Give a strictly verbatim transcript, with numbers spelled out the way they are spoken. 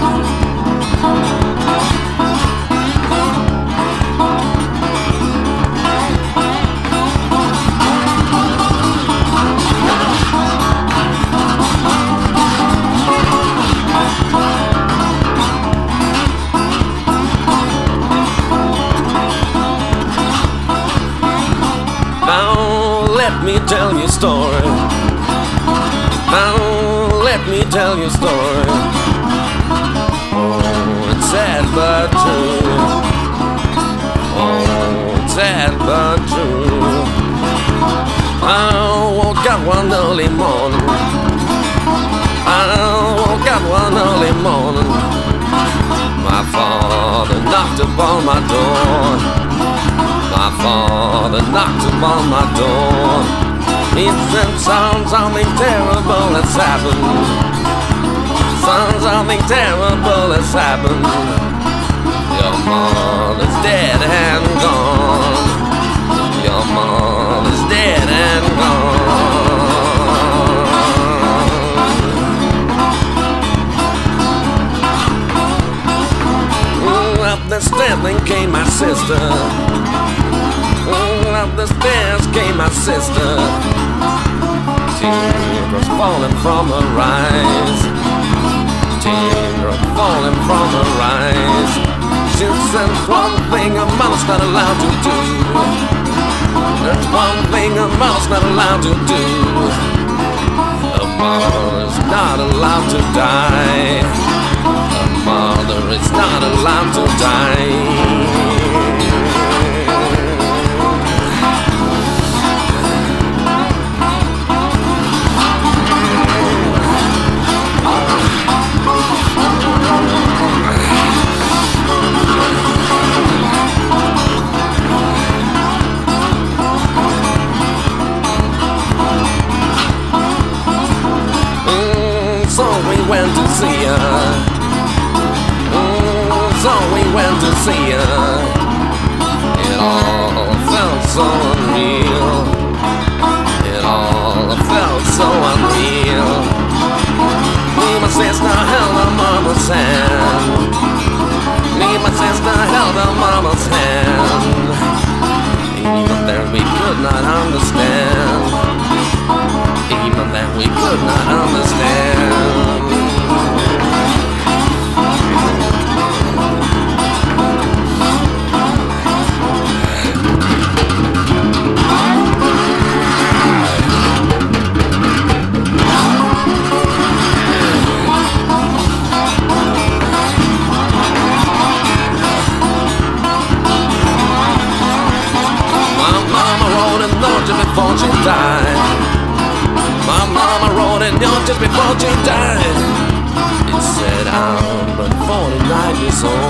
Let me tell you a story. Now let me tell you a story. Oh, it's sad but true. Oh, it's sad but true. I woke up one early morning. I woke up one early morning. My father knocked upon my door. My father knocked upon my door. He said, son, something terrible has happened. Son, something terrible has happened. Your mother's dead and gone. Your mother's dead and gone. Mm, up the stairs then came my sister. Up the stairs came my sister. Teardrops falling from her eyes. Teardrops falling from her eyes. She said, one thing a mother's not allowed to do. There's one thing a mother's not allowed to do. A mother's not allowed to die. A mother is not allowed to die. So we went to see her. Mm, so we went to see her. It all felt so unreal. It all felt so unreal. Me and my sister held her mama's hand. Me and my sister held her mama's hand. Even then we could not understand. Even then we could not understand. My mama wrote a note just before she died. My mama wrote a note just before she died. It said, I'm but forty-nine years old.